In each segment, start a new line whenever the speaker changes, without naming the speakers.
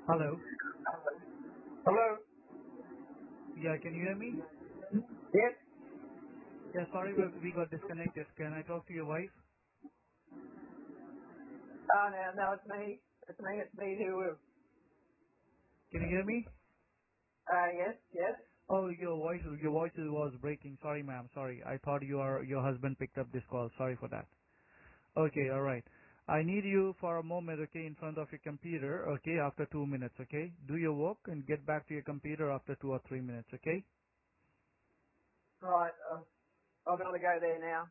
Hello.
Hello?
Yeah, can you hear me?
Yes?
Yeah, sorry, we got disconnected. Can I talk to your wife?
Oh, no, it's me. It's me who,
Can you hear me?
yes.
Oh, your voice was breaking. Sorry, ma'am. Sorry. I thought your husband picked up this call. Sorry for that. Okay, all right. I need you for a moment, okay, in front of your computer, okay, after 2 minutes, okay? Do your work and get back to your computer after 2 or 3 minutes, okay?
Right, I've got to go there now.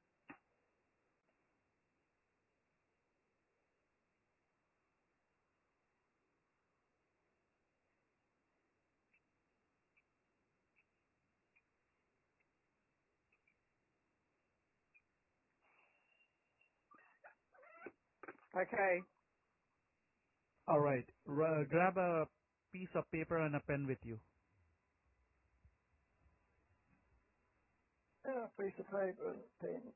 Okay.
All right. Grab a piece of paper and a pen with you.
Piece of paper and pen.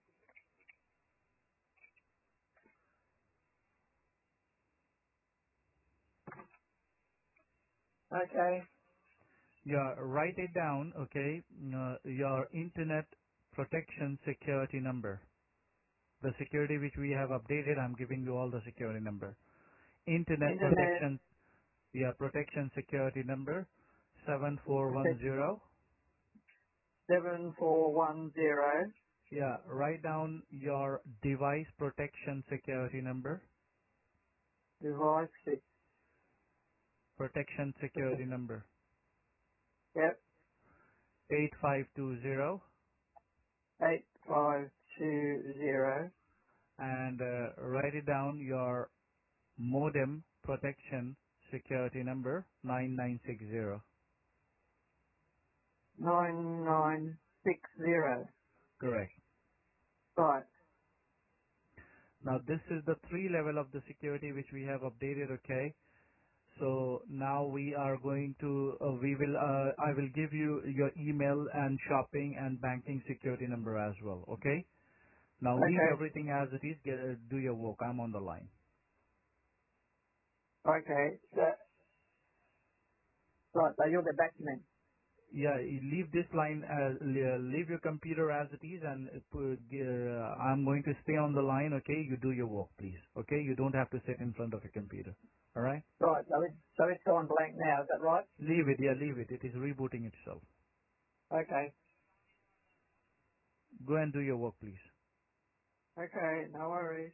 Okay.
Yeah, write it down, okay? Your internet protection security number. The security which we have updated, I'm giving you all the security number. Internet
Internet
protection, yeah, protection security number
protect
7410.
7410
Yeah, write down your device protection security number.
device 6.
Protection security number
Yep.
8520,
8520
and write it down your modem protection security number 9960.
9960.
Correct.
Right.
Now this is the three level of the security which we have updated, okay? So now we are going to, I will give you your email and shopping and banking security number as well, okay? Now leave
Okay.
everything as it is, do your work. I'm on the line.
Okay. So you'll get back to me.
Yeah, you leave this line, leave your computer as it is and I'm going to stay on the line, okay? You do your work, please, okay? You don't have to sit in front of your computer, alright?
Right. So it's gone blank now. Is that right?
Leave it, yeah, leave it. It is rebooting itself.
Okay.
Go and do your work, please.
Okay. No worries.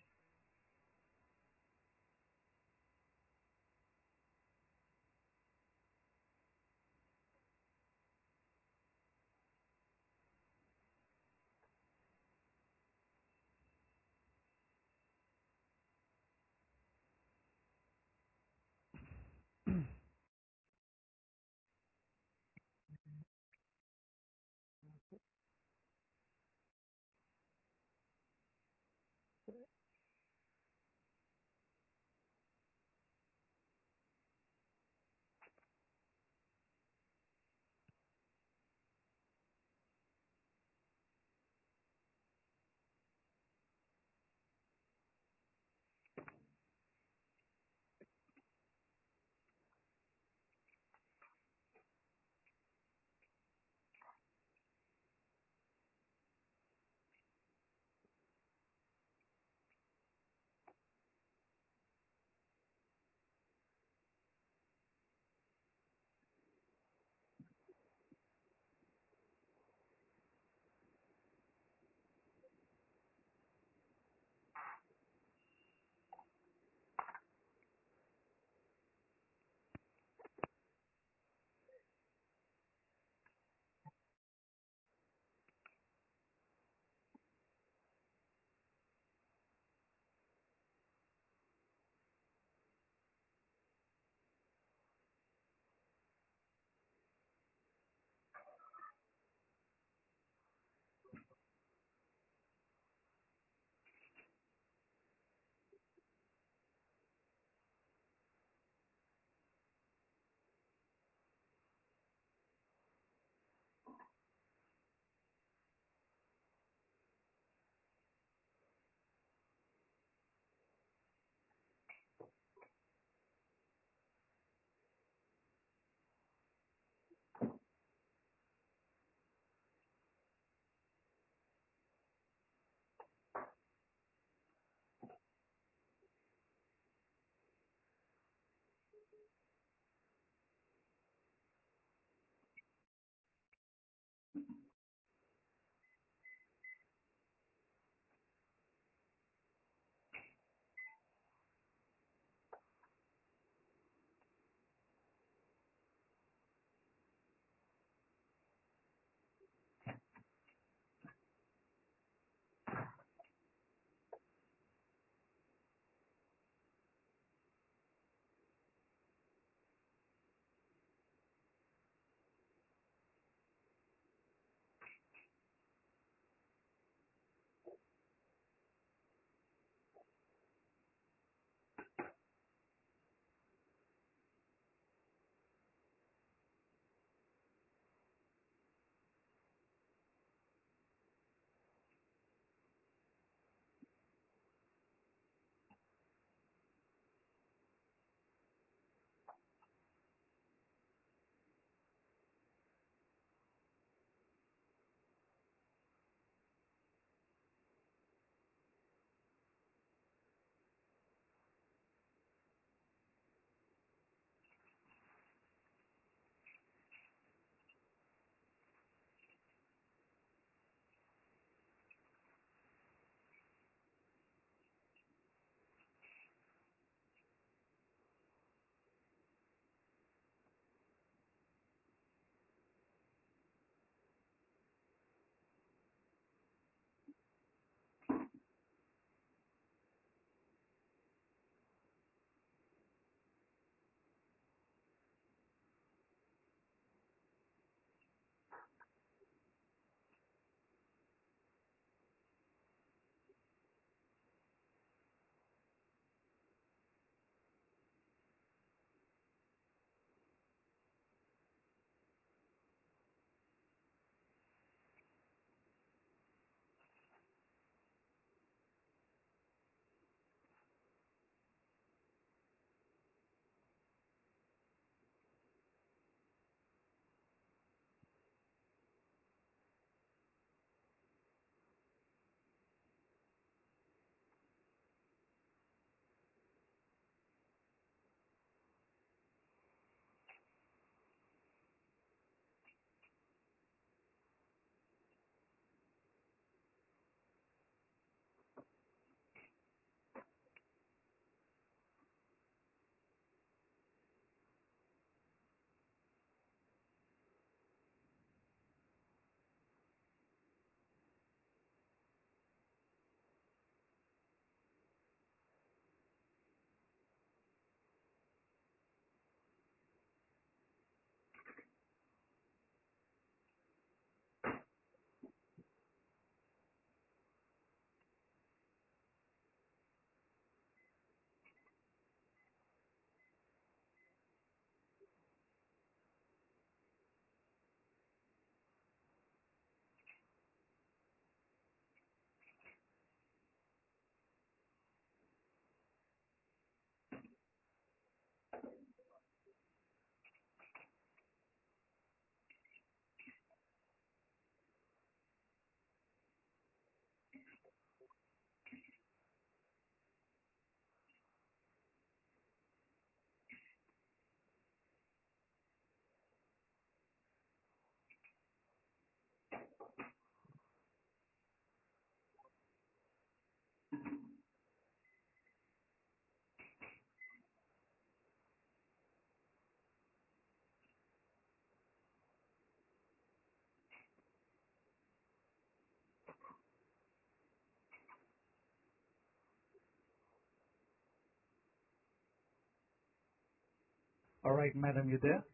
All right, madam, you there?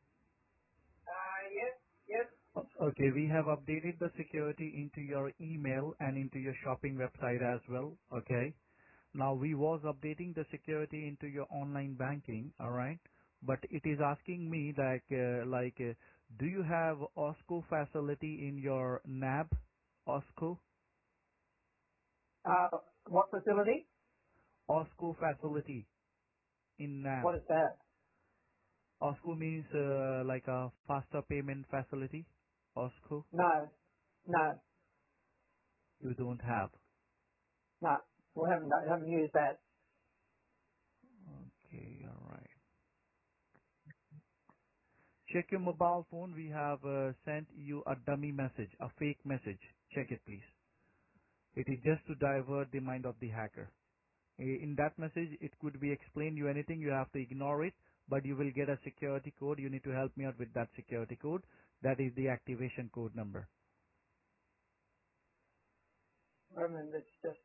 Yes, yes.
Okay, we have updated the security into your email and into your shopping website as well. Okay. Now we was updating the security into your online banking. All right. But it is asking me that do you have OSCO facility in your NAB? OSCO?
What facility?
OSCO facility in NAB.
What is that?
OSCO means like a faster payment facility. OSCO
No, no,
you don't have.
no. We haven't used that.
Okay, all right. check your mobile phone. We have sent you a dummy message, a fake message. Check it, please. It is just to divert the mind of the hacker. In that message, it could be explain you anything. You have to ignore it, but you will get a security code. You need to help me out with that security code. That is the activation code number.
I mean, it's just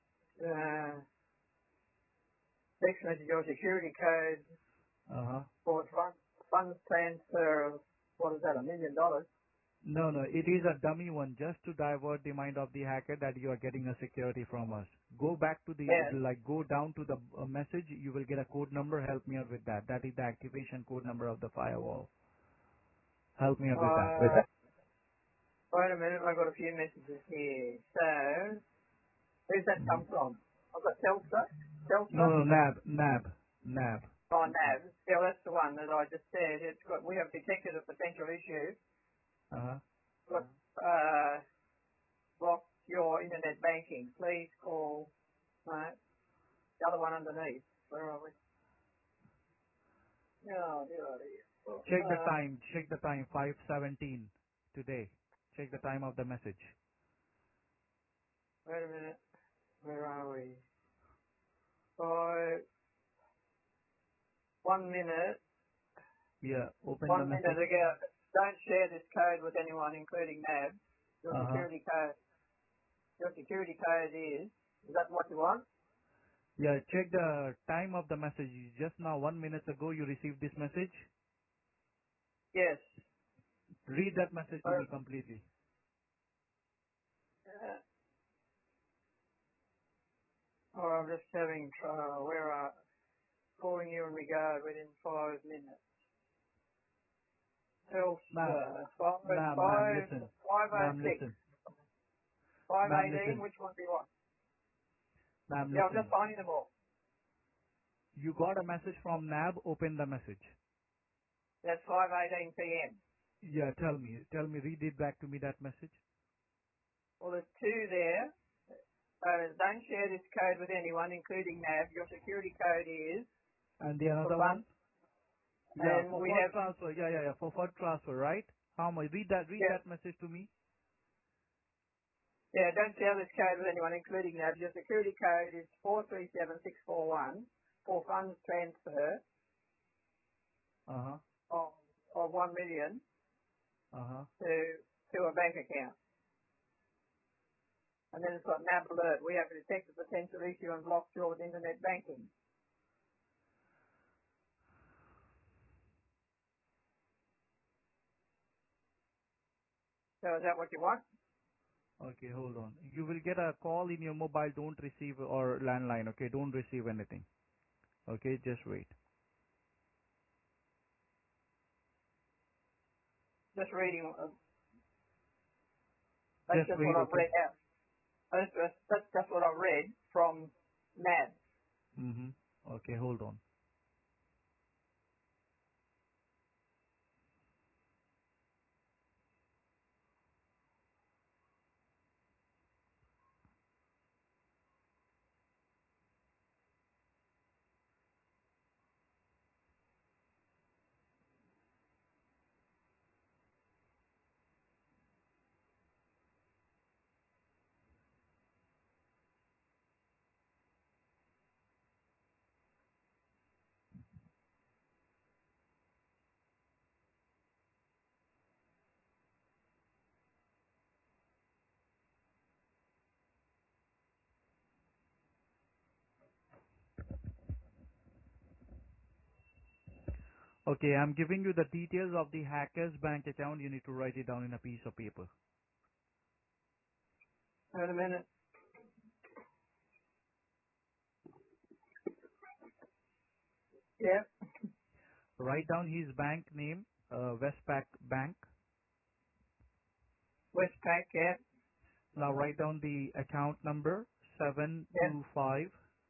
text message or security code
Uh-huh.
for funds transfer of, what is that, $1 million?
No, no, it is a dummy one just to divert the mind of the hacker that you are getting a security from us. Go back to the,
Yes.
go down to the message. You will get a code number. Help me out with that. That is the activation code number of the firewall. Help me out with that.
Wait a minute, I've got a few messages here. So, where's that
Mhm.
come from? I've got Telstra.
No,
Telstra?
no, NAB.
Oh, NAV. Yeah, that's the one that I just said. It's got, we have detected a potential issue.
Uh-huh.
Got, block your internet banking. Please call, the other one underneath. Where are we? No, dear, dear.
Check the time. Check the time. 5:17 today. Check the time of the message.
Wait a minute. Where are we? So, 1 minute.
Yeah. Open the
1 minute
message.
ago. Don't share this code with anyone, including NAB. Your
Uh-huh.
security code. Your security code is. Is that what you want?
Yeah. Check the time of the message. Just now, 1 minute ago, you received this message.
Yes.
Read that message to
Uh,
me completely.
oh, I'm just having trouble. Where are calling you in regard within 5 minutes.
Ma'am,
Telstra. Five
ma'am,
five
listen.
five oh
Ma'am,
six.
listen.
Five
Ma'am,
eighteen.
listen.
Which one do you want?
Ma'am,
Yeah, I'm just
listen.
finding them all.
You got a message from NAB. Open the message.
That's 5:18 p.m.
Yeah. Tell me. Read it back to me, that message.
Well, there's two there. Don't share this code with anyone, including NAB. Your security code is
And the
for
another
fun.
one? Yeah,
And
for
we
fund
have,
transfer. Yeah. For fund transfer, right? How much? Read
yeah,
that message to me.
yeah, don't share this code with anyone, including NAB. Your security code is 437641 for funds transfer
Uh-huh.
of, of 1 million
Uh-huh.
to a bank account. And then it's got NAB alert. We have detected potential issue and blocked your internet banking. So is that what you want?
Okay, hold on. You will get a call in your mobile. Don't receive or landline. Okay, don't receive anything. Okay, just wait.
Just reading. That's
Just
just
wait.
what I've
Okay.
read out. That's just what I've read from NAB.
Mhm. Okay, hold on. Okay, I'm giving you the details of the hacker's bank account. You need to write it down in a piece of paper.
Wait a minute. Yeah.
Write down his bank name, Westpac Bank.
Westpac. Yeah.
Now write down the account number,
Yeah.
725127.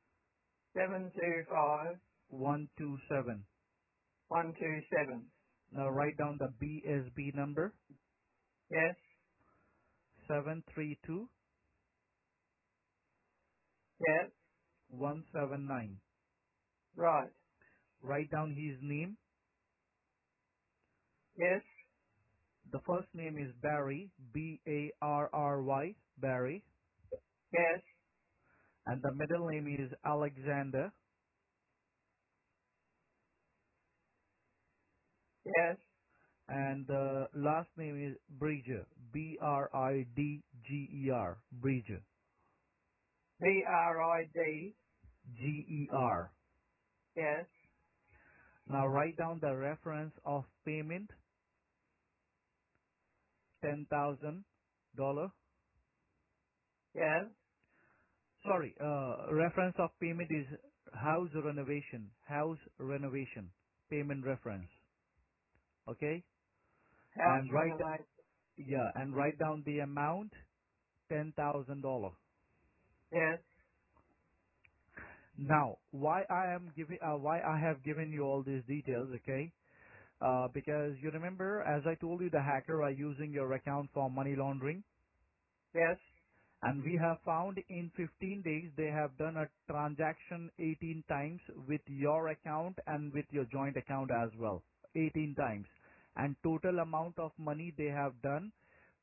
725127.
Now write down the BSB number,
Yes.
732179.
Yeah. Right.
Write down his name,
Yes.
The first name is Barry, Barry, Barry,
Yes.
and the middle name is Alexander,
Yes.
and the last name is Bridger, Bridger, Bridger,
BRID.
Ger.
Yes.
Now write down the reference of payment, $10,000.
Yes.
Sorry, reference of payment is house renovation, payment reference. Okay?
House
And
renovation.
write down the amount, $10,000.
Yes.
Now, why I have given you all these details, okay? Because you remember, as I told you, the hacker are using your account for money laundering,
Yes.
and we have found in 15 days they have done a transaction 18 times with your account and with your joint account as well, 18 times, and total amount of money they have done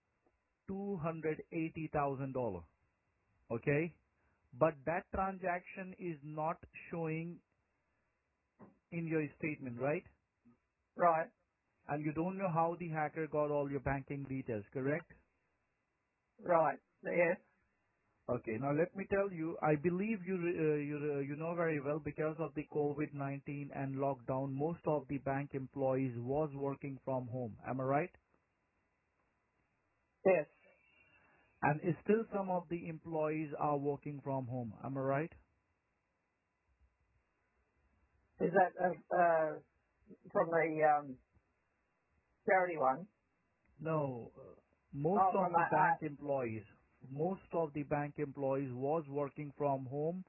$280,000. Okay, but that transaction is not showing in your statement, right?
Right.
And you don't know how the hacker got all your banking details, correct?
Right. Yes.
Okay, now let me tell you, I believe you know very well, because of the COVID-19 and lockdown, most of the bank employees was working from home. Am I right?
Yes.
And still some of the employees are working from home. Am I right?
Is that from the charity one?
No, most
Oh,
of
from
the
my
most of the bank employees was working from home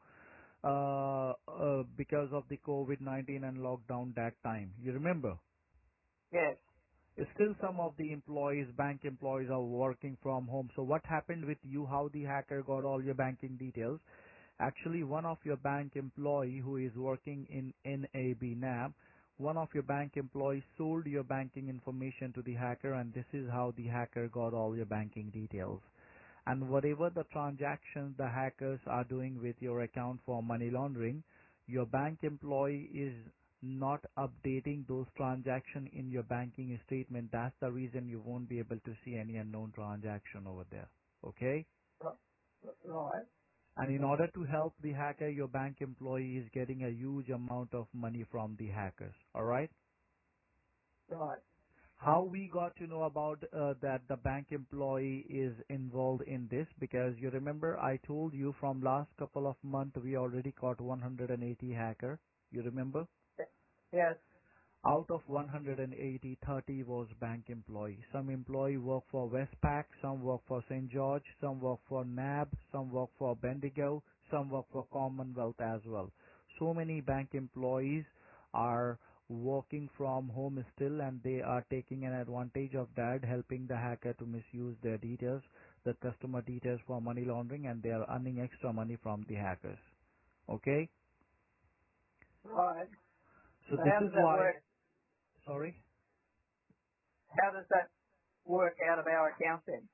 because of the COVID-19 and lockdown that time. You remember?
yes.
Still some of the bank employees are working from home. So what happened with you, how the hacker got all your banking details? Actually, one of your bank employee who is working in NAB, one of your bank employees sold your banking information to the hacker, and this is how the hacker got all your banking details. And whatever the transactions the hackers are doing with your account for money laundering, your bank employee is not updating those transactions in your banking statement. That's the reason you won't be able to see any unknown transaction over there. Okay?
Right.
And in order to help the hacker, your bank employee is getting a huge amount of money from the hackers. Alright?
Right.
How we got to know about that the bank employee is involved in this? Because you remember I told you from last couple of months we already caught 180 hacker. You remember?
Yes.
Out of 180, 30 was bank employee. Some employee work for Westpac, some work for St. George, some work for NAB, some work for Bendigo, some work for Commonwealth as well. So many bank employees are working from home still, and they are taking an advantage of that, helping the hacker to misuse their details, the customer details for money laundering, and they are earning extra money from the hackers. Okay?
Right.
So
So
this
how
is
does that
why,
work?
sorry?
How does that work out of our account then?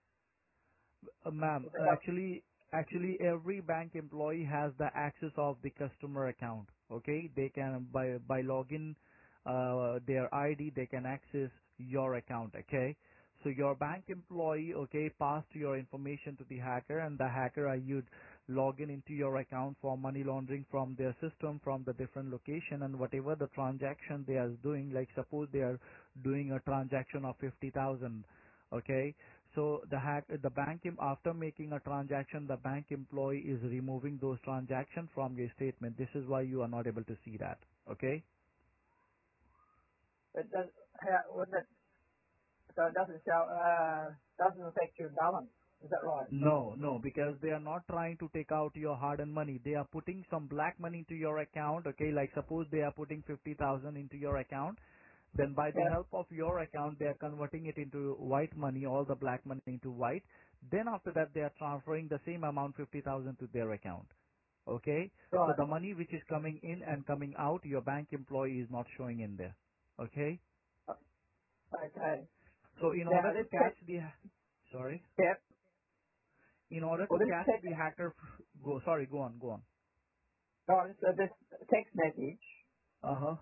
Ma'am,
Is it up?
actually every bank employee has the access of the customer account. Okay, they can by login their ID, they can access your account. Okay, so your bank employee, okay, passed your information to the hacker, and the hacker you'd log in into your account for money laundering from their system, from the different location, and whatever the transaction they are doing, like suppose they are doing a transaction of 50,000. Okay, so the bank after making a transaction, the bank employee is removing those transactions from your statement. This is why you are not able to see that. Okay?
It does, how, would it, so it doesn't show, doesn't affect your balance. Is that right?
No, no, because they are not trying to take out your hard-earned money. They are putting some black money into your account. Okay, like suppose they are putting 50,000 into your account. Then by the
Yes.
help of your account, they are converting it into white money, all the black money into white. Then after that, they are transferring the same amount, 50,000, to their account. Okay? So
Right.
the money which is coming in and coming out, your bank employee is not showing in there. Okay?
Okay.
So in
Now
order to
this
catch the, sorry,
yep.
in order
Well,
to
this
catch
text,
the hacker, go on, go on.
so this text message.
Uh-huh.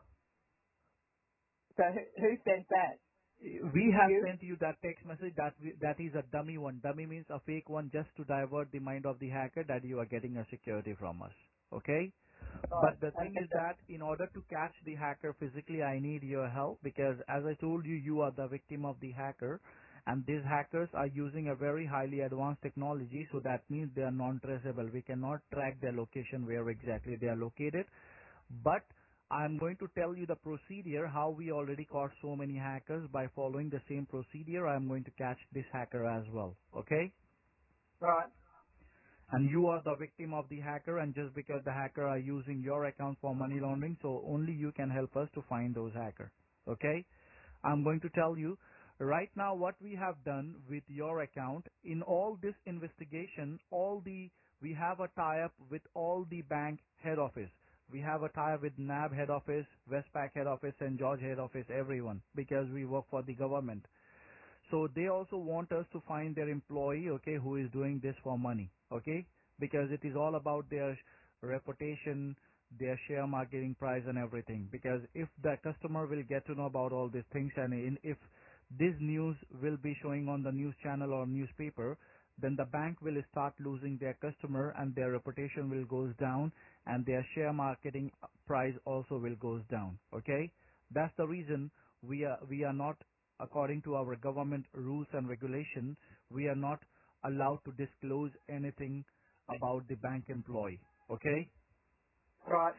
So who sent that?
We have
You?
sent you that text message that is a dummy one. Dummy means a fake one just to divert the mind of the hacker that you are getting a security from us. Okay?
Right.
But the thing is that in order to catch the hacker physically, I need your help because as I told you, you are the victim of the hacker and these hackers are using a very highly advanced technology, so that means they are non-traceable. We cannot track their location where exactly they are located. But I'm going to tell you the procedure how we already caught so many hackers. By following the same procedure, I'm going to catch this hacker as well. Okay?
Right.
And you are the victim of the hacker, and just because the hacker are using your account for money laundering, so only you can help us to find those hackers. Okay? I'm going to tell you right now what we have done with your account. In all this investigation, we have a tie-up with all the bank head office. We have a tie-up with NAB head office, Westpac head office, and George head office, everyone, because we work for the government. So they also want us to find their employee, okay, who is doing this for money, okay, because it is all about their reputation, their share marketing price and everything. Because if the customer will get to know about all these things and if this news will be showing on the news channel or newspaper, then the bank will start losing their customer and their reputation will goes down and their share marketing price also will goes down, okay. That's the reason we are not, according to our government rules and regulation, we are not allowed to disclose anything about the bank employee. Okay?
Right.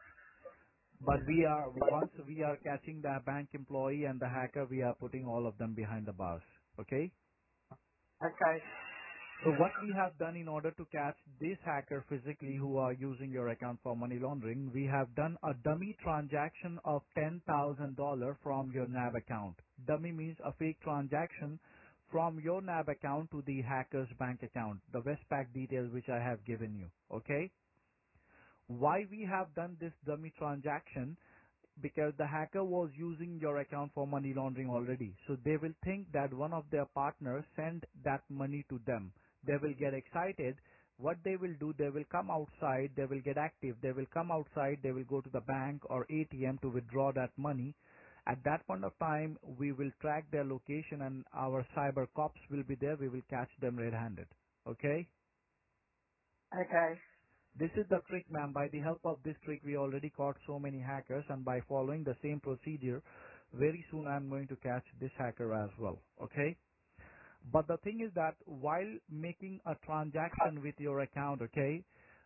But once we are catching the bank employee and the hacker, we are putting all of them behind the bars. Okay?
Okay.
So what we have done in order to catch this hacker physically who are using your account for money laundering, we have done a dummy transaction of $10,000 from your NAB account. Dummy means a fake transaction from your NAB account to the hacker's bank account, the Westpac details which I have given you. Okay? Why we have done this dummy transaction? Because the hacker was using your account for money laundering already. So they will think that one of their partners sent that money to them. They will get excited. What they will do, they will come outside, they will get active, they will come outside, they will go to the bank or ATM to withdraw that money. At that point of time, we will track their location and our cyber cops will be there. We will catch them red-handed. Okay?
Okay.
This is the trick, ma'am. By the help of this trick, we already caught so many hackers, and by following the same procedure, very soon I'm going to catch this hacker as well. Okay? But the thing is that while making a transaction with your account, okay,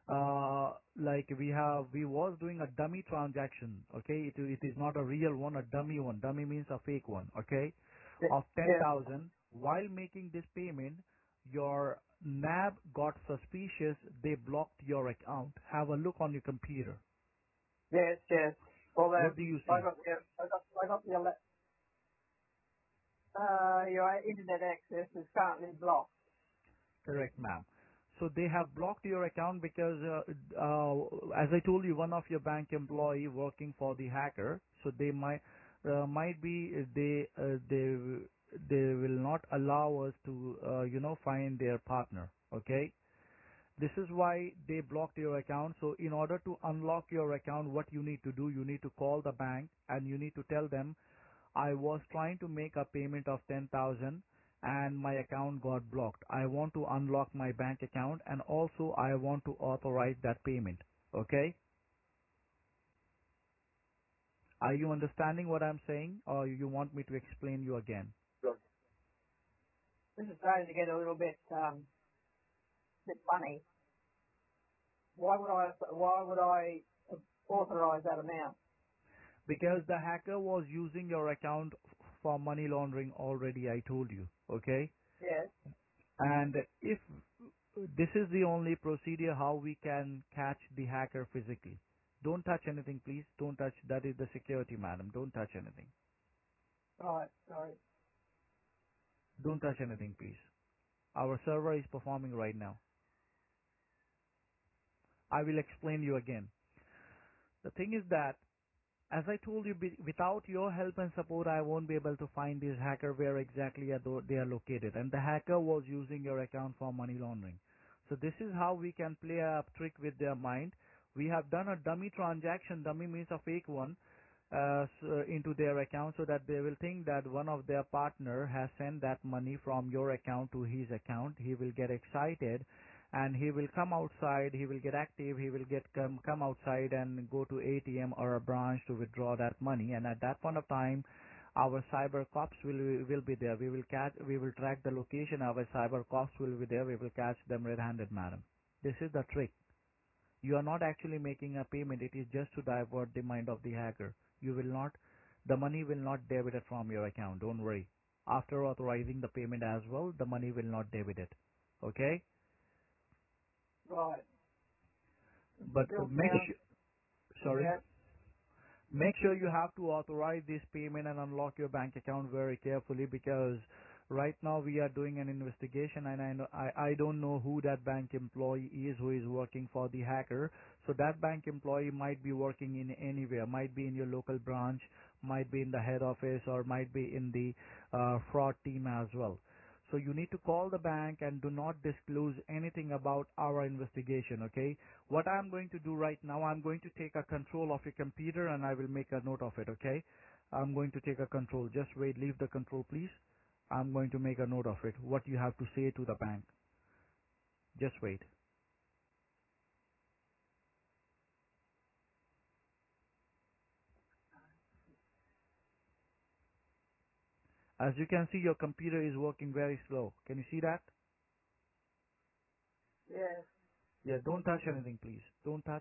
like we was doing a dummy transaction, okay, it is not a real one, a dummy one. Dummy means a fake one, okay, of
Yeah.
10,000. While making this payment, your NAB got suspicious. They blocked your account. Have a look on your computer.
Yes. Yes. Although
What do you
I
see?
got your internet access is currently blocked.
Correct, ma'am. So they have blocked your account because, as I told you, one of your bank employee working for the hacker. So they might be they will not allow us to find their partner. Okay. This is why they blocked your account. So in order to unlock your account, what you need to do, you need to call the bank and you need to tell them I was trying to make a payment of 10,000 and my account got blocked. I want to unlock my bank account and also I want to authorize that payment. Okay? Are you understanding what I'm saying or you want me to explain you again?
This is starting to get a little bit funny. Why would I authorize that amount?
Because the hacker was using your account for money laundering already, I told you. Okay?
Yes.
And if this is the only procedure how we can catch the hacker physically. Don't touch anything, please. Don't touch. That is the security, madam. Don't touch anything.
Right. Sorry.
Don't touch anything, please. Our server is performing right now. I will explain you again. The thing is that As I told you, without your help and support, I won't be able to find this hacker where exactly they are located. And the hacker was using your account for money laundering. So this is how we can play a trick with their mind. We have done a dummy transaction. Dummy means a fake one into their account so that they will think that one of their partner has sent that money from your account to his account. He will get excited and he will come outside, he will get active, he will come outside and go to ATM or a branch to withdraw that money. And at that point of time, our cyber cops will be there. We will track the location. Our cyber cops will be there. We will catch them red-handed, madam. This is the trick. You are not actually making a payment. It is just to divert the mind of the hacker. The money will not debit it from your account. Don't worry. After authorizing the payment as well, the money will not debit it. Okay?
Right.
But sorry.
Yeah.
Make sure you have to authorize this payment and unlock your bank account very carefully, because right now we are doing an investigation and I don't know who that bank employee is who is working for the hacker. So that bank employee might be working in anywhere, might be in your local branch, might be in the head office, or might be in the fraud team as well. So you need to call the bank and do not disclose anything about our investigation, okay? What I'm going to do right now, I'm going to take a control of your computer and I will make a note of it, okay? I'm going to take a control. Just wait, leave the control please. I'm going to make a note of it, what you have to say to the bank. Just wait. As you can see, your computer is working very slow. Can you see that?
Yes.
Yeah, don't touch anything please. Don't touch.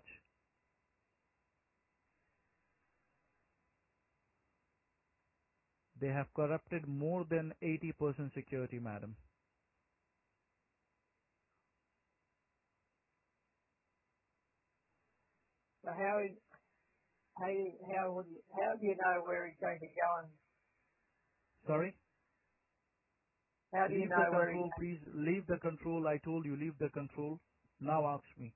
They have corrupted more than 80% security, madam.
So how do you know where he's going to go, and
Sorry?
how do you
Leave the
know where he's
control, please. Leave the control. I told you, leave the control. Now ask me.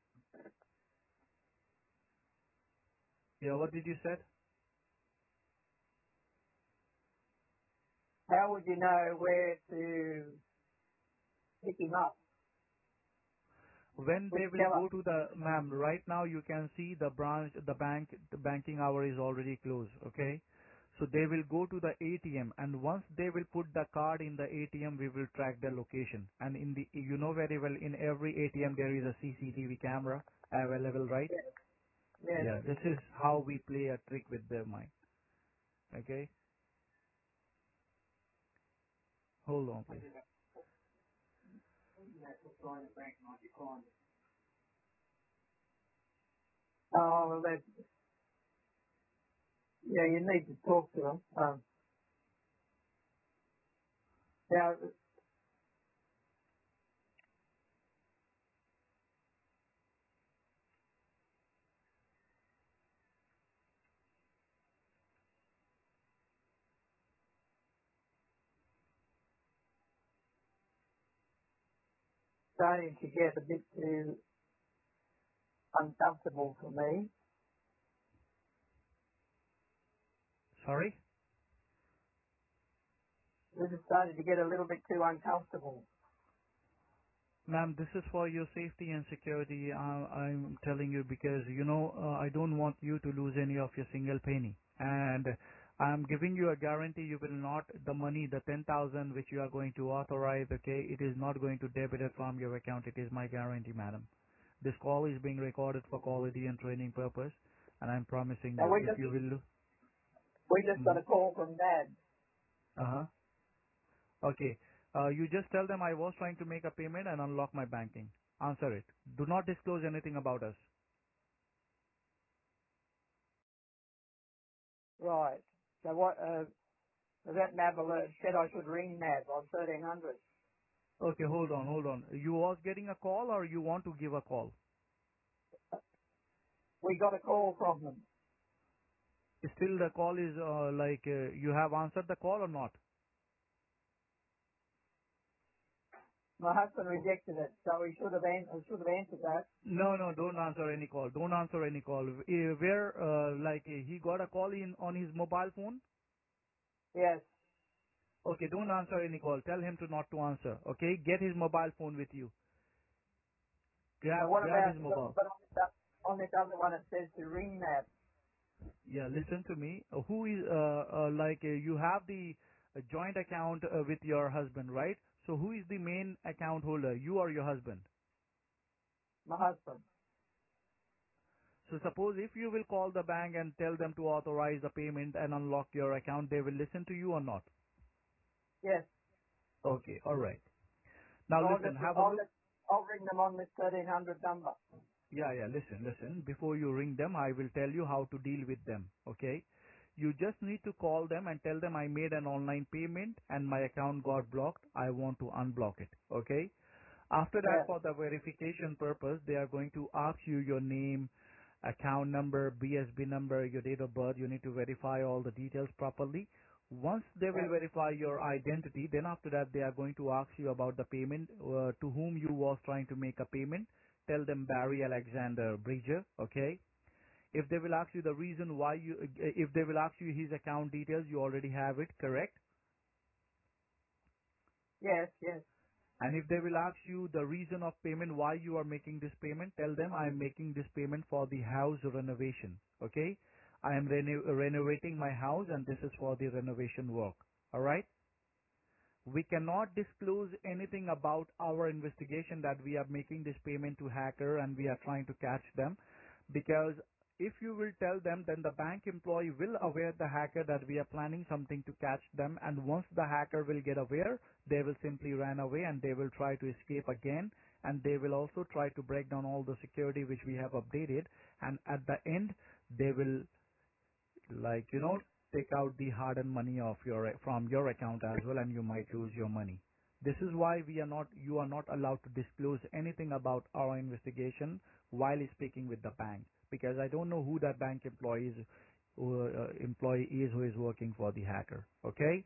Yeah, what did you say?
how would you know where to pick him up?
When
Which
they will
teller?
go to the, ma'am, right now you can see the branch, the banking hour is already closed, okay? So they will go to the ATM, and once they will put the card in the ATM, we will track the location. And you know very well, in every ATM there is a CCTV camera available, right?
Yes. Yes.
Yeah, this is how we play a trick with their mind, okay? Hold on, please.
Oh, well, yeah, you need to talk to him. Now, starting to get a bit too uncomfortable for me.
Sorry?
This is starting to get a little bit too uncomfortable.
Ma'am, this is for your safety and security. I'm telling you because, I don't want you to lose any of your single penny. And I'm giving you a guarantee you will not, the money, the 10,000 which you are going to authorize, okay, it is not going to debit it from your account. It is my guarantee, madam. This call is being recorded for quality and training purpose. And I'm promising
Now,
you, if you will,
we just got a call from Dad.
uh-huh. Okay. You just tell them I was trying to make a payment and unlock my banking. Answer it. Do not disclose anything about us.
Right. So what, that NAB alert said I should ring NAB on 1300.
Okay, hold on. You was getting a call or you want to give a call?
We got a call from them.
Still the call is you have answered the call or not?
My husband rejected it, so he should have answered that.
No, no, don't answer any call. Don't answer any call. Where, he got a call in on his mobile phone?
Yes.
Okay, don't answer any call. Tell him to not to answer. Okay, get his mobile phone with you.
But
Grab,
what
grab
about,
his
but
mobile.
on this other one it says to ring that.
Yeah, listen to me. Who is, you have the joint account with your husband, right? So who is the main account holder, you or your husband?
My husband.
So suppose if you will call the bank and tell them to authorize the payment and unlock your account, they will listen to you or not?
Yes.
Okay, alright. Now
I'll
listen,
just,
have a
I'll
look.
just, I'll ring them on this 1300 number.
Yeah, yeah, listen. Before you ring them, I will tell you how to deal with them, okay? You just need to call them and tell them I made an online payment and my account got blocked. I want to unblock it, okay? After that,
Yes.
for the verification purpose, they are going to ask you your name, account number, BSB number, your date of birth. You need to verify all the details properly. Once they will
Yes.
verify your identity, then after that they are going to ask you about the payment, to whom you was trying to make a payment. Tell them Barry Alexander Bridger, okay? If they will ask you the reason why if they will ask you his account details, you already have it, correct?
Yes. Yes.
And if they will ask you the reason of payment, why you are making this payment, tell them I am making this payment for the house renovation. Okay? I am renovating my house and this is for the renovation work. Alright? We cannot disclose anything about our investigation that we are making this payment to hacker and we are trying to catch them, because if you will tell them, then the bank employee will aware the hacker that we are planning something to catch them, and once the hacker will get aware, they will simply run away and they will try to escape again, and they will also try to break down all the security which we have updated, and at the end they will, take out the hard-earned money of from your account as well, and you might lose your money. This is why you are not allowed to disclose anything about our investigation while speaking with the bank, because I don't know who that bank employee is who is working for the hacker. Okay?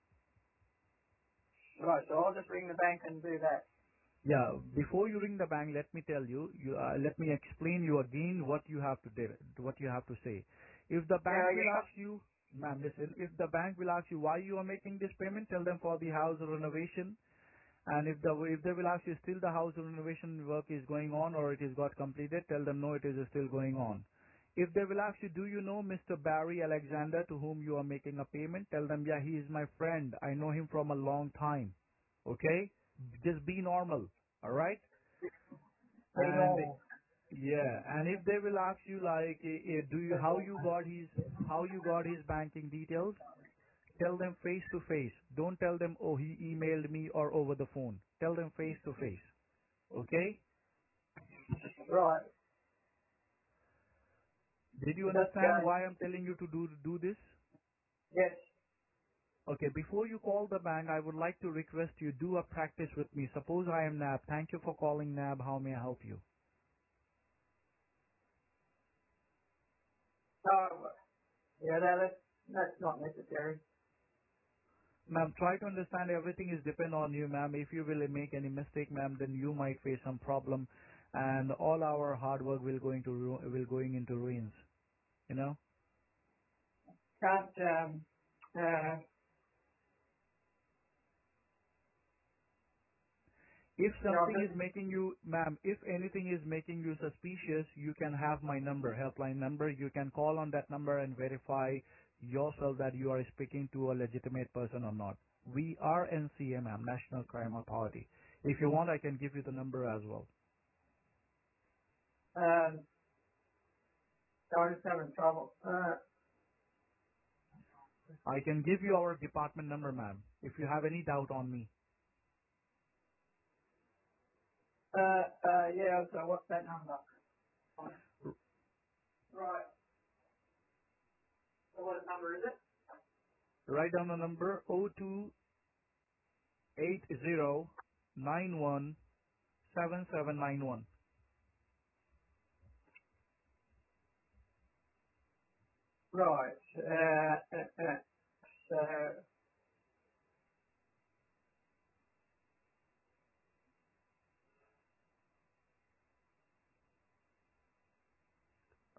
Right. So I'll just ring the bank and do that.
Yeah. Before you ring the bank, let me tell you, let me explain you again what you have to do, what you have to say. If the bank
Yeah.
will
Yeah.
ask you, ma'am, listen, if the bank will ask you why you are making this payment, tell them for the house renovation. And if they will ask you still the house renovation work is going on or it is got completed, tell them no, it is still going on. If they will ask you, do you know Mr. Barry Alexander to whom you are making a payment, tell them, yeah, he is my friend. I know him from a long time. Okay? Just be normal. Alright?
Be
And
normal.
yeah, and if they will ask you how you got his banking details, tell them face to face. Don't tell them, oh, he emailed me or over the phone. Tell them face to face. Okay?
Right.
Did you
That's
understand
going.
why I'm telling you to do this?
Yes.
Okay, before you call the bank, I would like to request you do a practice with me. Suppose I am NAB. Thank you for calling NAB. How may I help you?
Oh. Yeah. That's not necessary.
Ma'am, try to understand everything is depend on you, ma'am. If you will make any mistake, ma'am, then you might face some problem, and all our hard work will going into ruins. You know.
Can't. Uh.
If
Yeah.
something is making you, ma'am, if anything is making you suspicious, you can have my number, helpline number. You can call on that number and verify yourself that you are speaking to a legitimate person or not. We are NCA, ma'am, National Crime Authority. If you want, I can give you the number as well.
I'm just having trouble.
I can give you our department number, ma'am, if you have any doubt on me.
Yeah. So what's that number? Right. So what number is it?
Write down the number 0280917791.
Right. So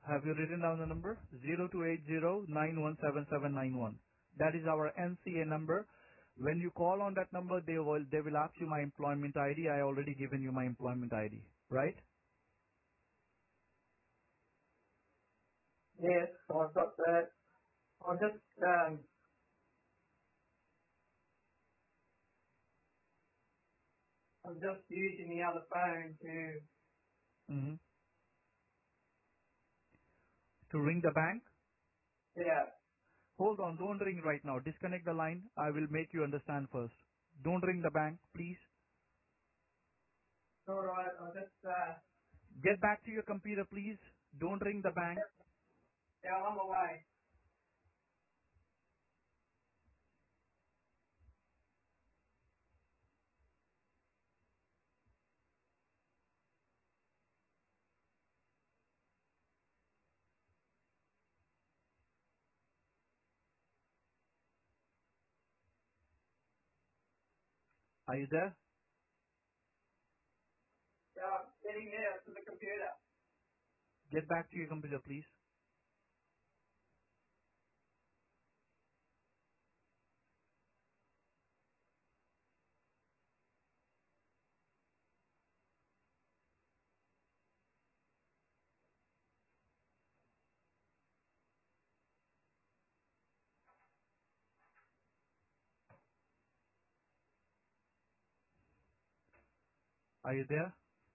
Have you written down the number? 0280917791. That is our NCA number. When you call on that number, they will ask you my employment ID. I already given you my employment ID, right?
Yes, I've got that. I'm just using the other phone to.
hmm To ring the bank?
Yeah.
Hold on, don't ring right now. Disconnect the line. I will make you understand first. Don't ring the bank, please.
All right. I'll just.
Get back to your computer, please. Don't ring the bank.
Yeah, I'm on my way.
Are you there?
Yeah, I'm getting there to the computer.
Get back to your computer, please. Are you there?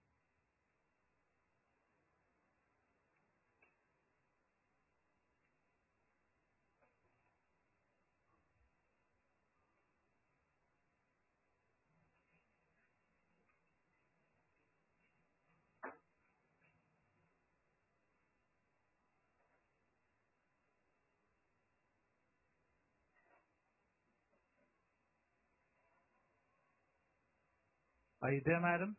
Are you there, madam?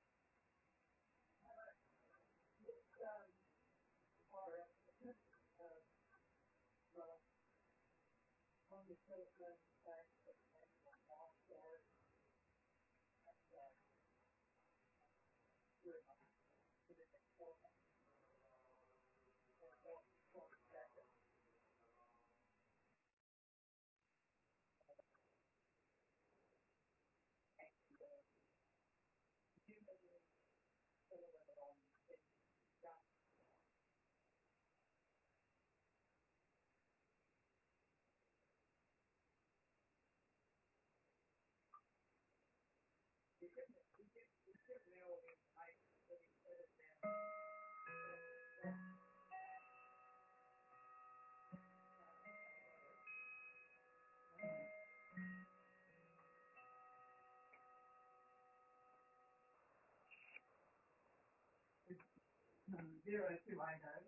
Zero two eight oh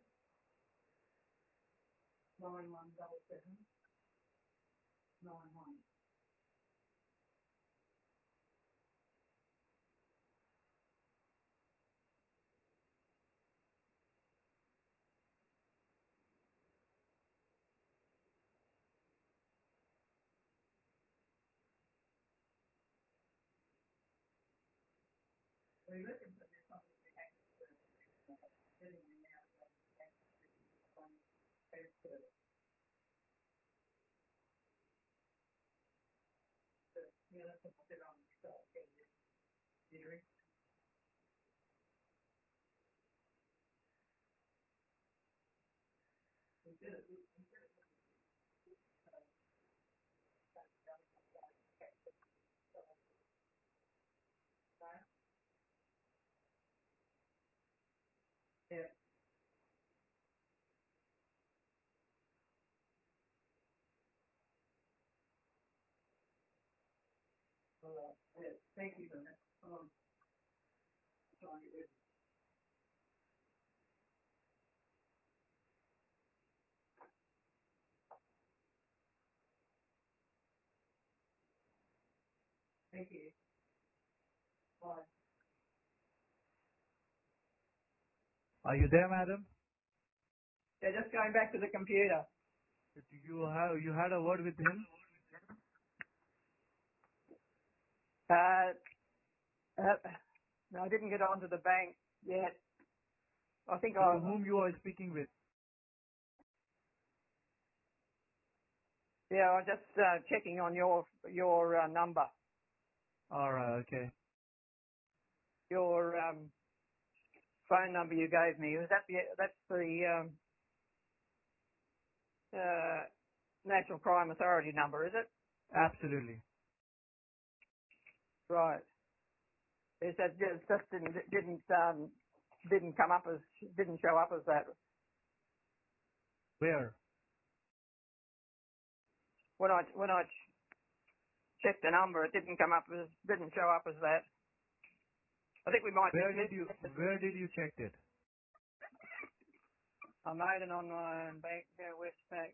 917791. Yeah. Yeah. Thank you for that. Trying to get rid. Thank you. Bye.
Are you there, madam?
Yeah, just going back to the computer.
You had a word with him?
Uh, no, I didn't get onto the bank yet. I think
So to whom you are speaking with?
yeah, I'm just checking on your number,
All right. Okay.
your phone number you gave me. That's the National Crime Authority number, is it?
Absolutely.
Right. It just didn't come up as didn't show up as that.
Where?
When I checked the number, it didn't show up as that. I think we might
Where
miss.
did you check it?
I made an online bank, Westpac.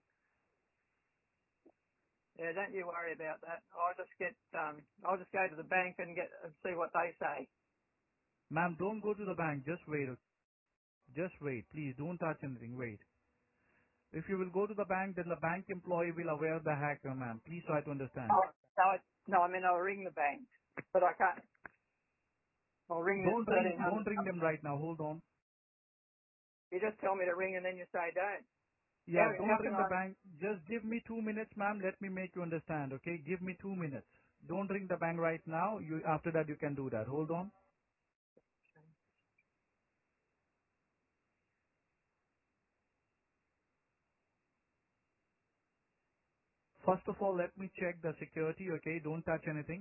Yeah, don't you worry about that. I'll just go to the bank and see what they say.
Ma'am, don't go to the bank. Just wait. Just wait. Please don't touch anything. Wait. If you will go to the bank, then the bank employee will aware the hacker, ma'am. Please try to understand.
Oh, no, I mean I'll ring the bank, but I can't. I'll ring this
Don't
1300.
ring them right now. Hold on.
You just tell me to ring and then you say don't.
Yeah,
How
don't
can
ring the
I?
bank. Just give me 2 minutes, ma'am. Let me make you understand, okay? Give me 2 minutes. Don't ring the bank right now. After that you can do that. Hold on. First of all, let me check the security, okay? Don't touch anything.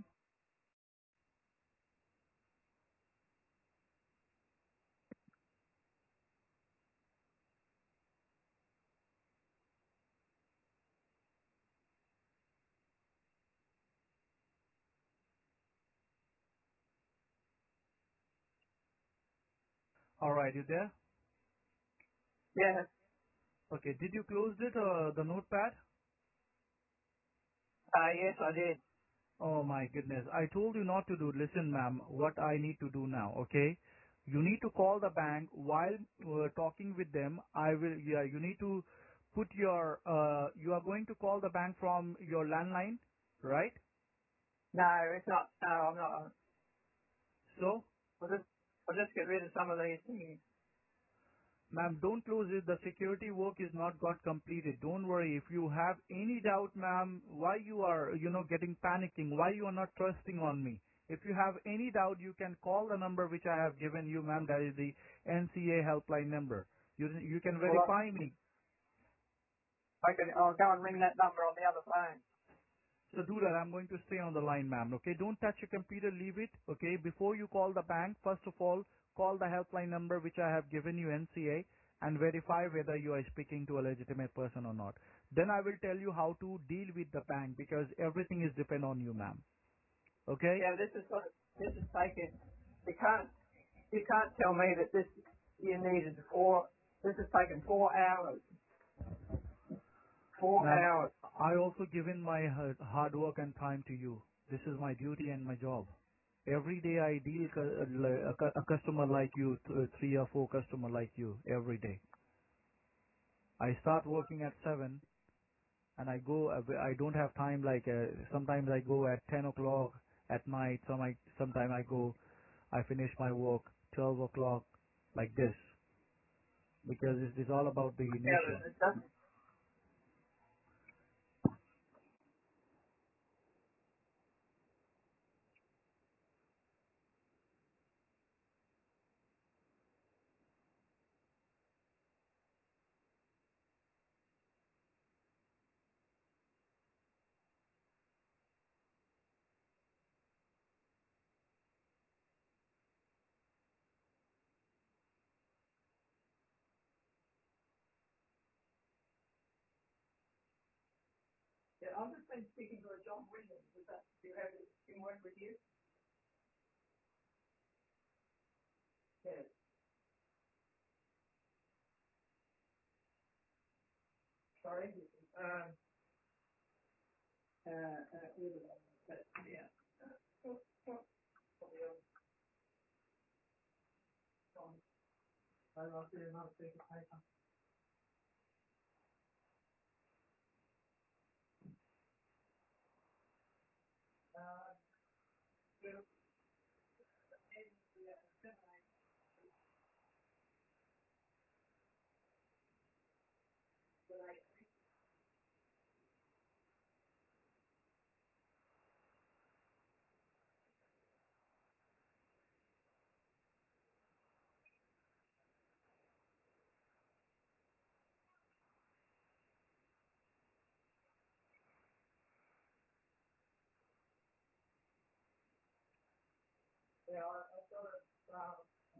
Alright, you there?
Yeah.
Okay, did you close it, the notepad?
Yes, I did.
Oh my goodness. I told you not to do. Listen, ma'am, what I need to do now, okay? You need to call the bank while talking with them. You need to put you are going to call the bank from your landline, right?
No, it's not. No, I'm not.
So,
I'll just get rid of some of these things.
ma'am, don't close it. The security work is not got completed. Don't worry. If you have any doubt, ma'am, why you are, getting panicking, why you are not trusting on me. If you have any doubt, you can call the number which I have given you, ma'am. That is the NCA helpline number. You can
Well,
verify me.
I'll go and ring that number on the other phone.
So do that. I'm going to stay on the line, ma'am. Okay, don't touch your computer. Leave it. Okay, before you call the bank, first of all, call the helpline number which I have given you, NCA, and verify whether you are speaking to a legitimate person or not. Then I will tell you how to deal with the bank because everything is depend on you, ma'am. Okay?
Yeah, this is taking. You can't tell me that this you needed four. This has taken 4 hours. 4
Ma'am,
hours.
I also given my hard work and time to you. This is my duty and my job. Every day I deal a customer like you, 3 or 4 customer like you every day. I start working at 7 and I go, I don't have time like, sometimes I go at 10 o'clock at night, sometimes I finish my work 12 o'clock like this because it is all about the
Yeah,
nature.
it doesn't. Yeah, I've just been speaking to a John Williams. Do you have him work with you? Yes. Sorry. Yeah. I'll do another piece of paper.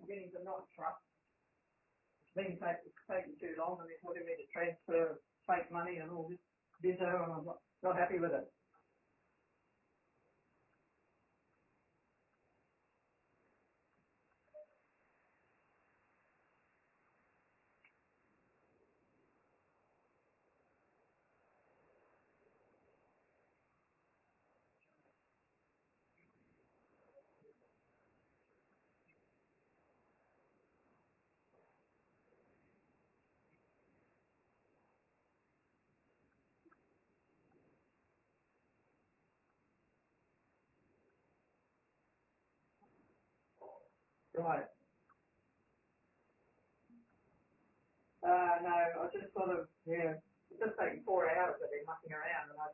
beginning to not trust. It's been taking too long, and it's wanting me to transfer fake money and all this ditto, and I'm not happy with it. Right. No, I just sort of, it's just taking 4 hours of been mucking around, and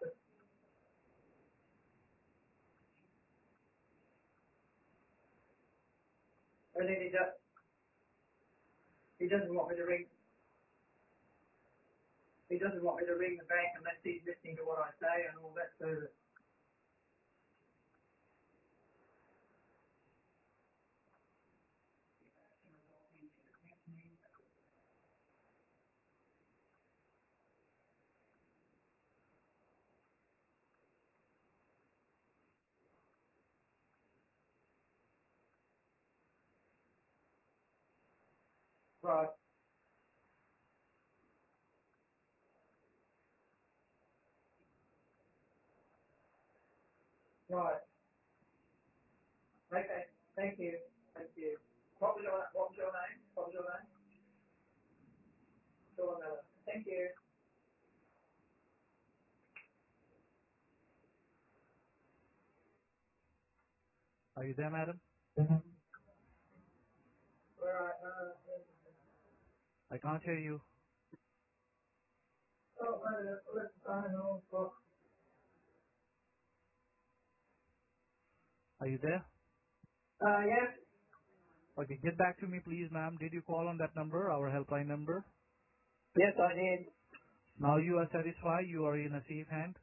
and then he doesn't want me to ring, the bank unless he's listening to what I say and all that sort of. Right, right. Okay, thank you. What was your name? Dawn Miller. Thank you.
Are you there, madam?
Right,
I can't hear you. Are you there?
yes,
Okay, get back to me, please, ma'am. Did you call on that number, our helpline number?
yes, I did.
Now you are satisfied. You are in a safe hand.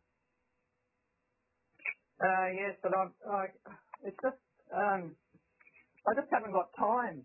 Yes, but it's just, I just haven't got time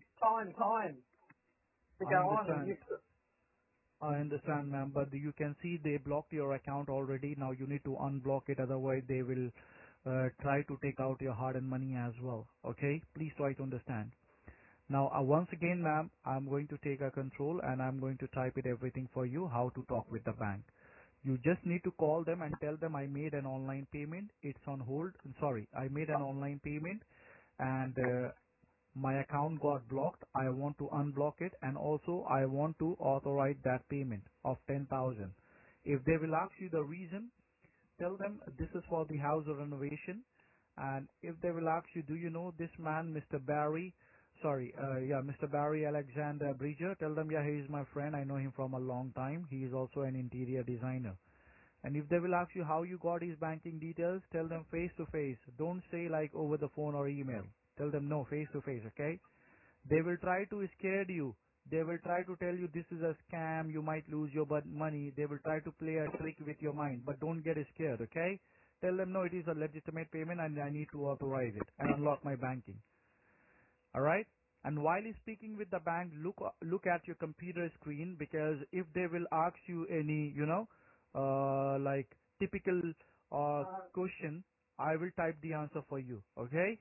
to
I
go on and
understand. I understand, ma'am, but you can see they blocked your account already. Now you need to unblock it, otherwise they will try to take out your hard-earned money as well. Okay? Please try to understand. Now, once again, ma'am, I'm going to take a control and I'm going to type it everything for you, how to talk with the bank. You just need to call them and tell them I made an online payment. It's on hold. Sorry, I made an online payment and my account got blocked. I want to unblock it and also I want to authorize that payment of 10,000. If they will ask you the reason, tell them this is for the house renovation. And if they will ask you, do you know this man, Mr. Barry? Mr. Barry Alexander Bridger. Tell them, yeah, he is my friend. I know him from a long time. He is also an interior designer. And if they will ask you how you got his banking details, tell them face to face. Don't say like over the phone or email. Tell them no, face to face, okay? They will try to scare you. They will try to tell you this is a scam, you might lose your money. They will try to play a trick with your mind, but don't get scared, okay? Tell them no, it is a legitimate payment and I need to authorize it and unlock my banking. Alright? And while you're speaking with the bank, look at your computer screen because if they will ask you any, like typical question, I will type the answer for you, okay?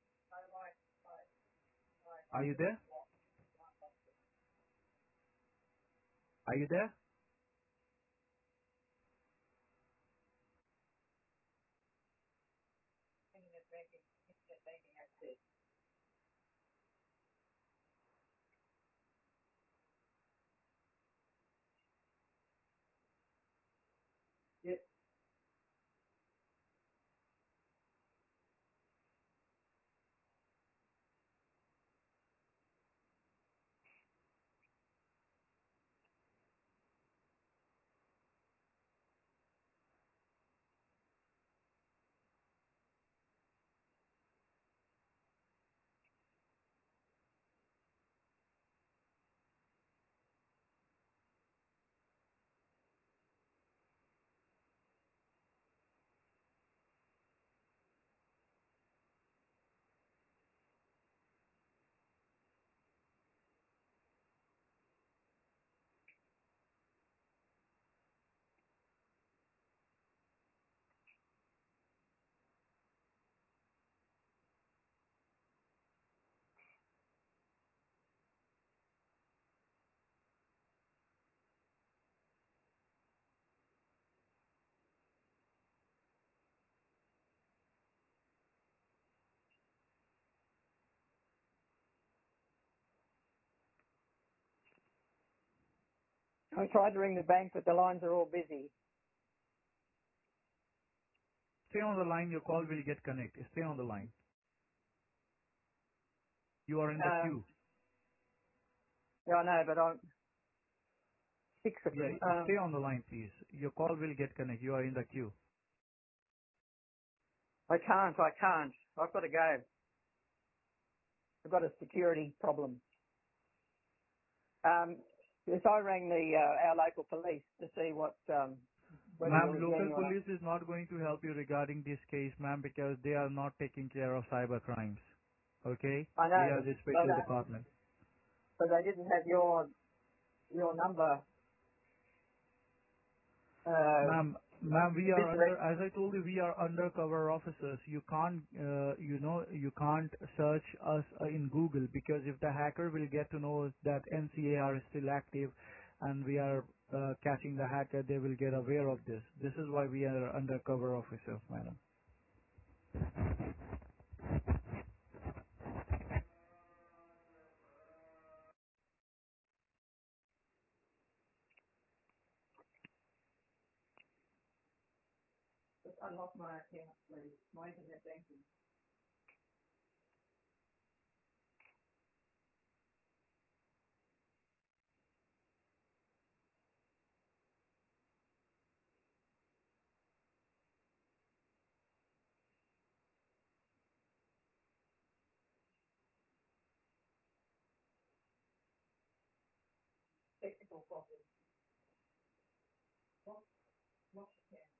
Are you there? Are you there?
Yes, I tried to ring the bank, but the lines are all busy.
Stay on the line. Your call will get connected. Stay on the line. You are in the queue.
Yeah, I know, but I'm 6 of
Yeah,
them.
stay on the line, please. Your call will get connected. You are in the queue.
I can't. I've got to go. I've got a security problem. Yes, I rang our local police to see whether you
Ma'am,
were
local
getting or not.
police is not going to help you regarding this case, ma'am, because they are not taking care of cyber crimes. Okay?
I
They
know,
are the special department.
but they didn't have your number.
Ma'am, we
This
are under, as I told you, we are undercover officers. You can't, you can't search us in Google, because if the hacker will get to know that NCAR is still active and we are catching the hacker, they will get aware of this. This is why we are undercover officers, madam.
just unlock my account, please. My internet banking. Technical problem. What account?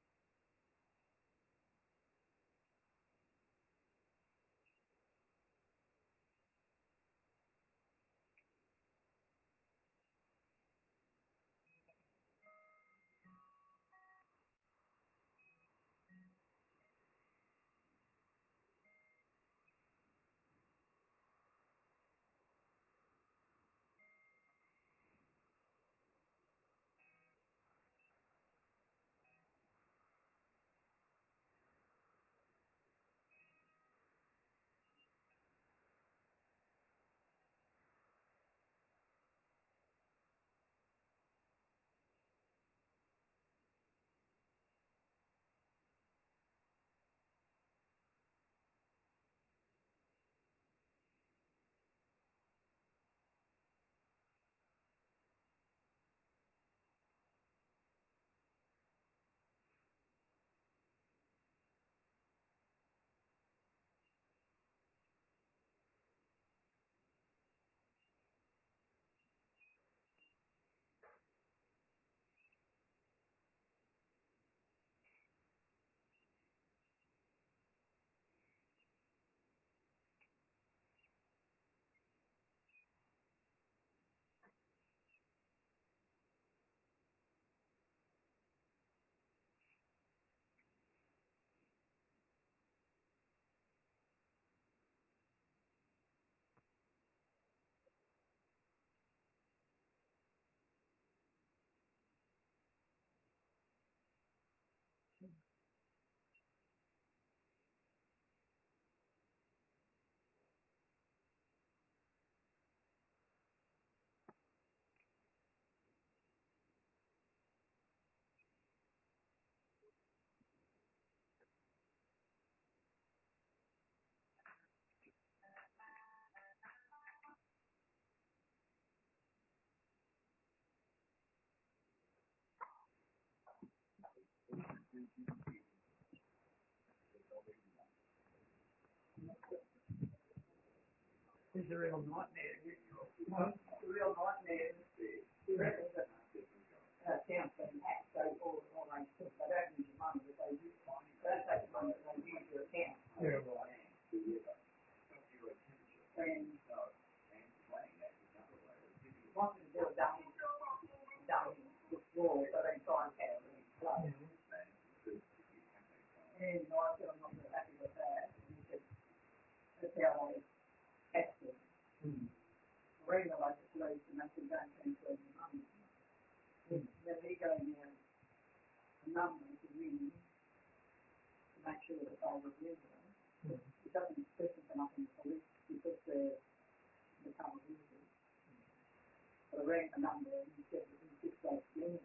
It's a real nightmare. It's a real nightmare. You reckon that account doesn't have to go forward and all that stuff. They don't use your money, but they use money. They don't take the money, but they use your account. Yeah, right. And once it's built down withdrawal, so they try and have it in place. And I said I'm not really happy with that. And he said, that's how they have to. Read the legislation and they said don't transfer the money. Then he gave me a number to ring to make sure that they review it. It doesn't specify nothing for this because they're the current users. So I rang the number and he said that he It's like,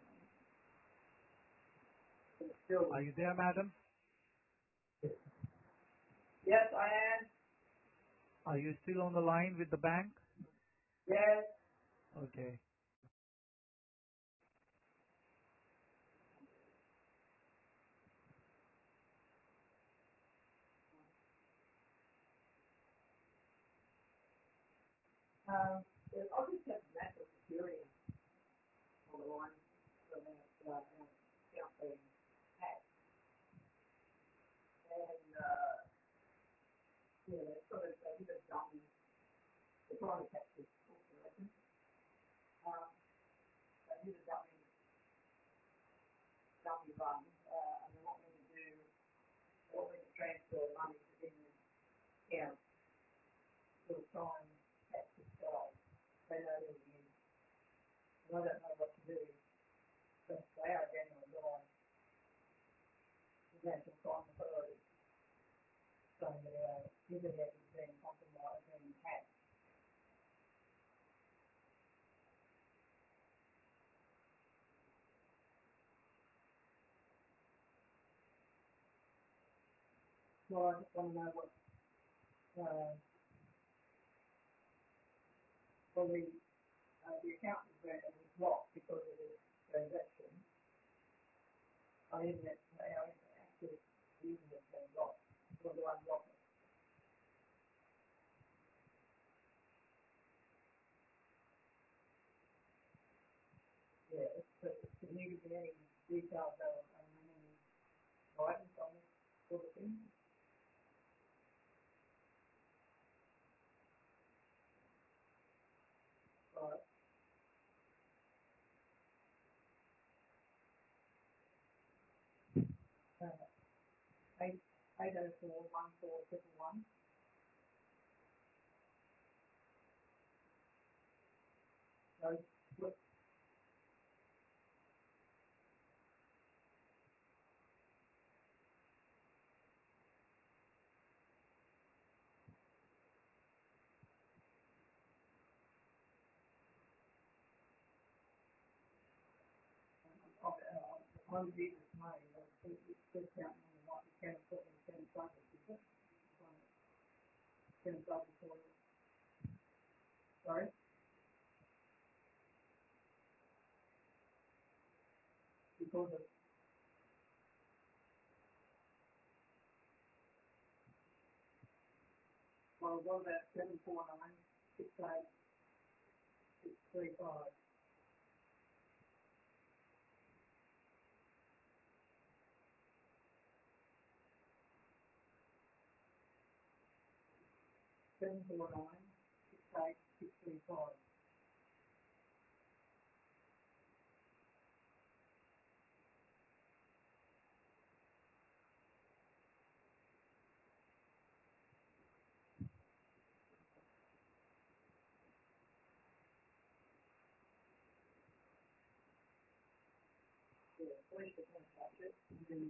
it's still,
Are you there, madam?
yes, I am.
Are you still on the line with the bank?
Yes.
Okay.
There's obviously a massive security on the line from that account being hacked. And, it's sort of a bit of dummy, the private taxes corporation. They did a dummy run, and they want me to transfer money to the account to try and catch this guy. They know who he is. And I don't know what to do. But they are genuine guys. The National Crime Authority saying that our internet is being compromised and hacked. Well, I just want to know what, well, the account was blocked because of the transaction. Our internet access to the internet has been blocked. What do I block it? Yeah, can you give me any details about any guidance on this sort of thing? Right. 804-1411. So, look, 100 years money, discount money might be 10 or 10 cycles, is it? 10 cycles for it. Sorry? Because of, well, what about 749-68635? 749-68635. Yeah, police are going to touch it, and then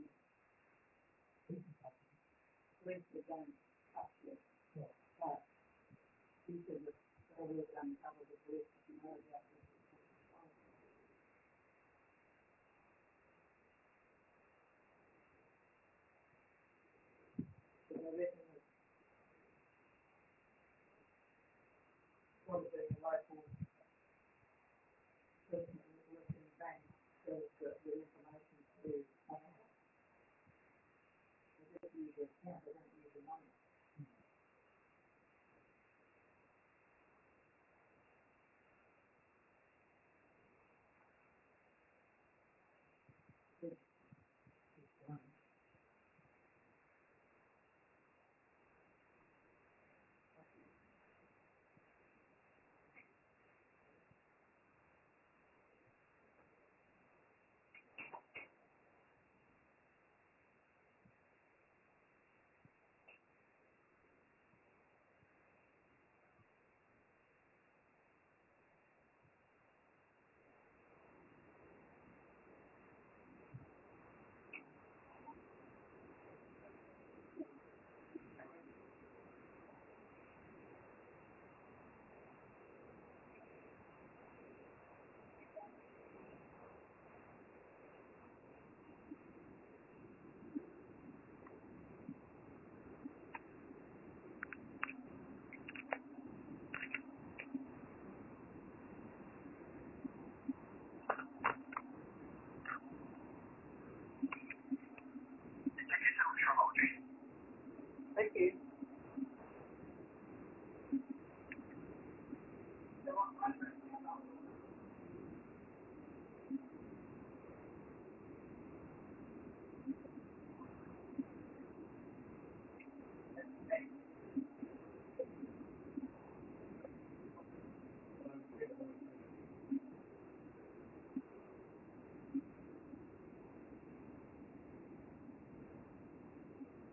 police are going to touch it. But he said that they will uncover the police if you know about this. So they reckon that probably a local person who works in the bank says that the information is they just use their account, they don't use the money.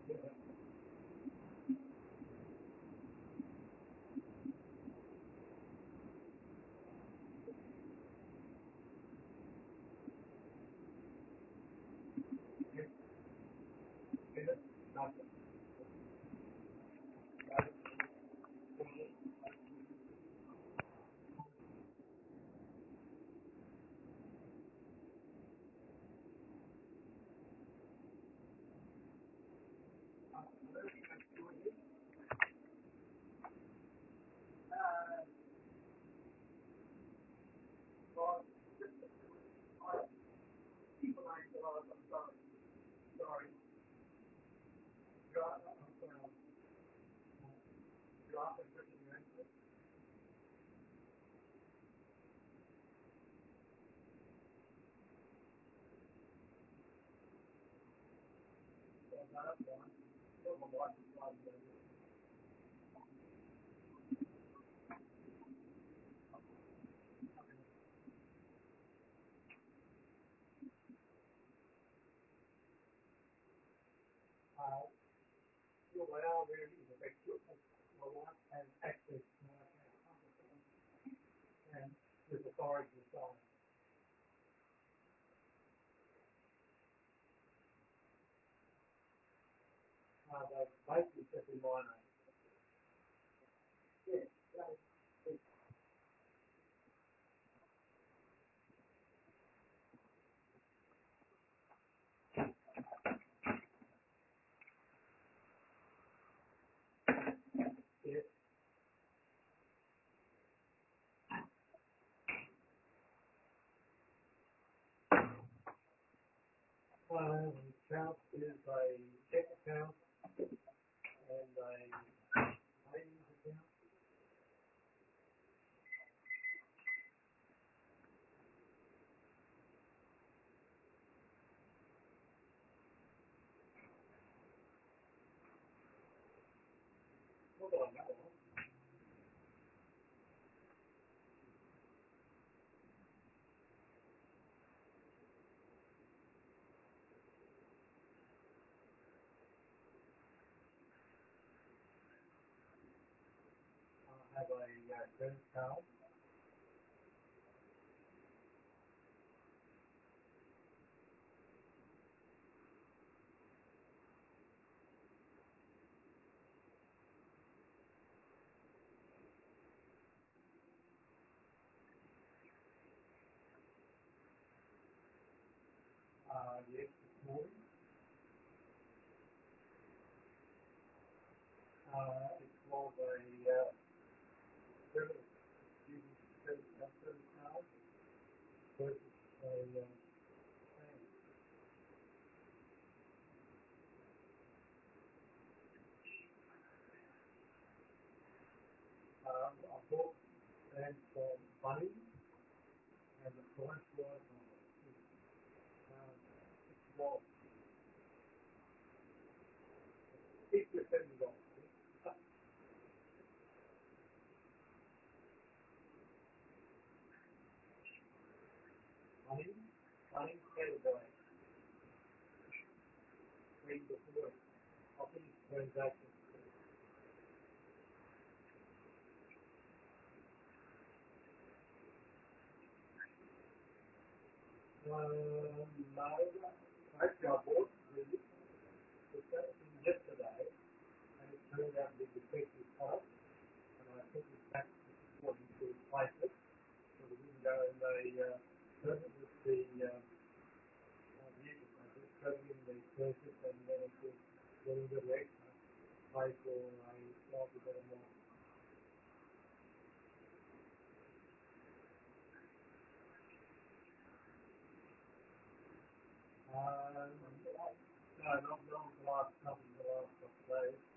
Account is a check account and a savings account. What do I know? I have a credit card. Yes, this morning. It was a credit, using credit card versus a bank. I bought and some money and the price was well, $60 or $70. Money paid by paid before of these transactions. No, actually I bought the thing yesterday and it turned out to be defective product and I took it back to supporting to replace it. So we didn't go and they present with the vehicle. I just traded in the purchase and then it was getting the extra pay for a slightly better more. No, not the last couple of days.